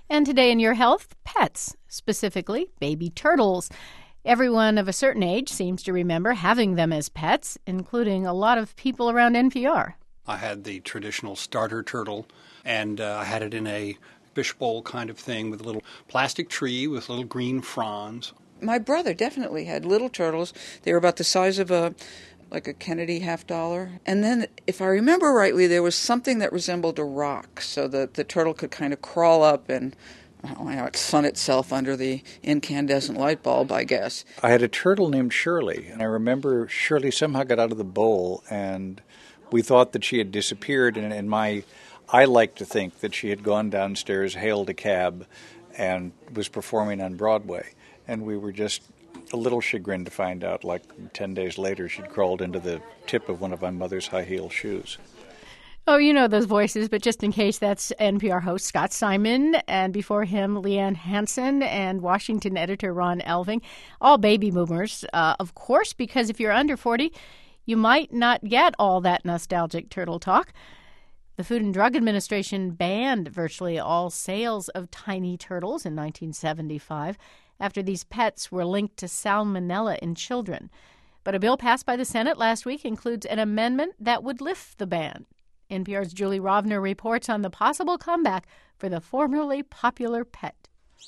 And today in Your Health, pets, specifically baby turtles. Everyone of a certain age seems to remember having them as pets, including a lot of people around NPR. I had the traditional starter turtle, and I had it in a fishbowl kind of thing with a little plastic tree with little green fronds. My brother definitely had little turtles. They were about the size of a Kennedy $50. And then, if I remember rightly, there was something that resembled a rock, so that the turtle could kind of crawl up and sun itself under the incandescent light bulb, I guess. I had a turtle named Shirley, and I remember Shirley somehow got out of the bowl, and we thought that she had disappeared, and I like to think that she had gone downstairs, hailed a cab, and was performing on Broadway. And we were just a little chagrined to find out, 10 days later, she'd crawled into the tip of one of my mother's high-heel shoes. Oh, you know those voices, but just in case, that's NPR host Scott Simon, and before him, Leanne Hansen, and Washington editor Ron Elving, all baby boomers, of course, because if you're under 40, you might not get all that nostalgic turtle talk. The Food and Drug Administration banned virtually all sales of tiny turtles in 1975 after these pets were linked to salmonella in children. But a bill passed by the Senate last week includes an amendment that would lift the ban. NPR's Julie Rovner reports on the possible comeback for the formerly popular pet.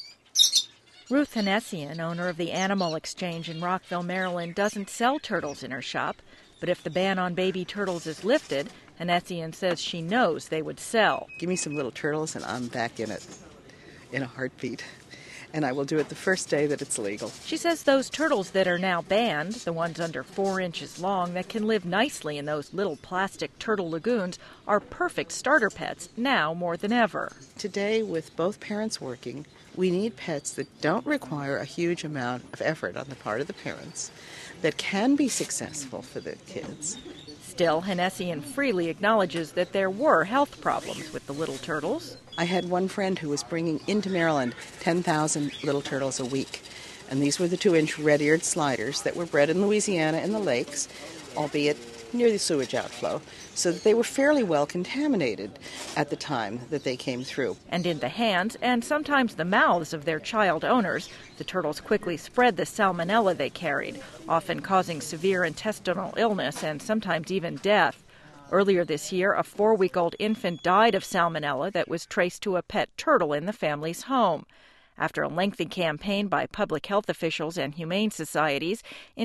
Ruth Hennessian, owner of the Animal Exchange in Rockville, Maryland, doesn't sell turtles in her shop. But if the ban on baby turtles is lifted, Hennessian says she knows they would sell. Give me some little turtles and I'm back in it in a heartbeat. And I will do it the first day that it's legal. She says those turtles that are now banned, the ones under 4 inches long that can live nicely in those little plastic turtle lagoons, are perfect starter pets now more than ever. Today, with both parents working, we need pets that don't require a huge amount of effort on the part of the parents, that can be successful for the kids. Still, Hennessian freely acknowledges that there were health problems with the little turtles. I had one friend who was bringing into Maryland 10,000 little turtles a week. And these were the 2-inch red-eared sliders that were bred in Louisiana in the lakes, albeit near the sewage outflow, so that they were fairly well contaminated at the time that they came through. And in the hands and sometimes the mouths of their child owners, the turtles quickly spread the salmonella they carried, often causing severe intestinal illness and sometimes even death. Earlier this year, a 4-week-old infant died of salmonella that was traced to a pet turtle in the family's home. After a lengthy campaign by public health officials and humane societies, in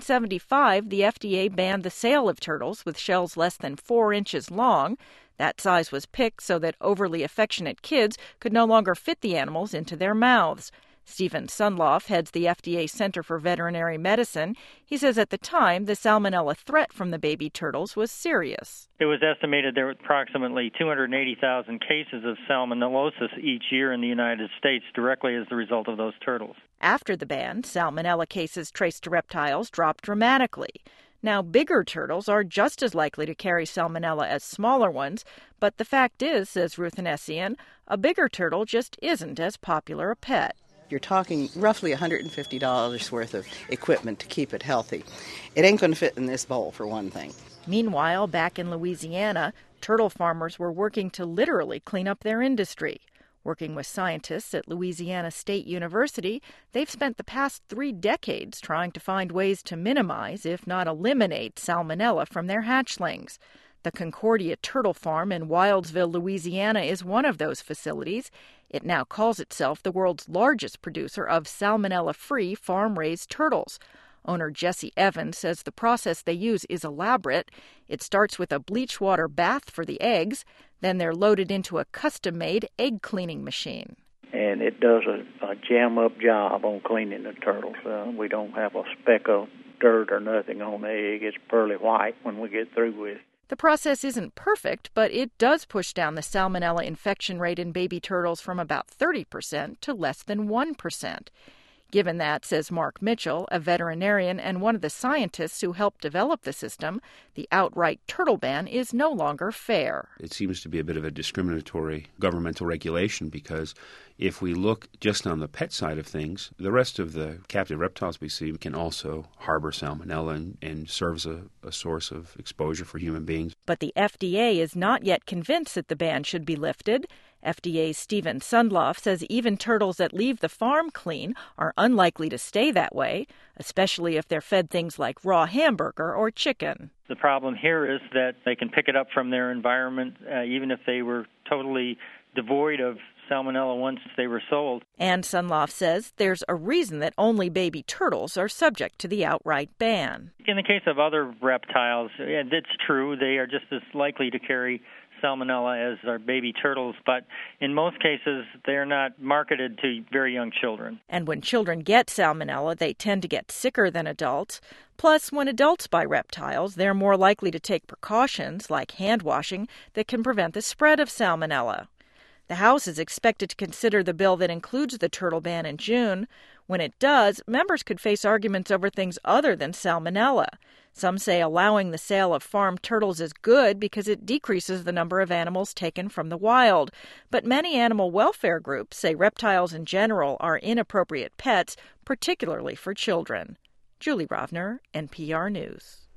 1975, the FDA banned the sale of turtles with shells less than 4 inches long. That size was picked so that overly affectionate kids could no longer fit the animals into their mouths. Stephen Sunloff heads the FDA Center for Veterinary Medicine. He says at the time, the salmonella threat from the baby turtles was serious. It was estimated there were approximately 280,000 cases of salmonellosis each year in the United States directly as the result of those turtles. After the ban, salmonella cases traced to reptiles dropped dramatically. Now, bigger turtles are just as likely to carry salmonella as smaller ones, but the fact is, says Ruth Hennessian, a bigger turtle just isn't as popular a pet. You're talking roughly $150 worth of equipment to keep it healthy. It ain't going to fit in this bowl, for one thing. Meanwhile, back in Louisiana, turtle farmers were working to literally clean up their industry. Working with scientists at Louisiana State University, they've spent the past 3 decades trying to find ways to minimize, if not eliminate, salmonella from their hatchlings. The Concordia Turtle Farm in Wildsville, Louisiana, is one of those facilities. It now calls itself the world's largest producer of salmonella-free farm-raised turtles. Owner Jesse Evans says the process they use is elaborate. It starts with a bleach water bath for the eggs. Then they're loaded into a custom-made egg cleaning machine. And it does a jam-up job on cleaning the turtles. We don't have a speck of dirt or nothing on the egg. It's pearly white when we get through with it. The process isn't perfect, but it does push down the salmonella infection rate in baby turtles from about 30% to less than 1%. Given that, says Mark Mitchell, a veterinarian and one of the scientists who helped develop the system, the outright turtle ban is no longer fair. It seems to be a bit of a discriminatory governmental regulation because if we look just on the pet side of things, the rest of the captive reptiles we see can also harbor salmonella and serves a source of exposure for human beings. But the FDA is not yet convinced that the ban should be lifted. FDA's Stephen Sundloff says even turtles that leave the farm clean are unlikely to stay that way, especially if they're fed things like raw hamburger or chicken. The problem here is that they can pick it up from their environment, even if they were totally devoid of salmonella once they were sold. And Sundloff says there's a reason that only baby turtles are subject to the outright ban. In the case of other reptiles, it's true, they are just as likely to carry salmonella as our baby turtles, but in most cases they're not marketed to very young children. And when children get salmonella, they tend to get sicker than adults. Plus, when adults buy reptiles, they're more likely to take precautions like hand washing that can prevent the spread of salmonella. The House is expected to consider the bill that includes the turtle ban in June. When it does, members could face arguments over things other than salmonella. Some say allowing the sale of farm turtles is good because it decreases the number of animals taken from the wild. But many animal welfare groups say reptiles in general are inappropriate pets, particularly for children. Julie Rovner, NPR News.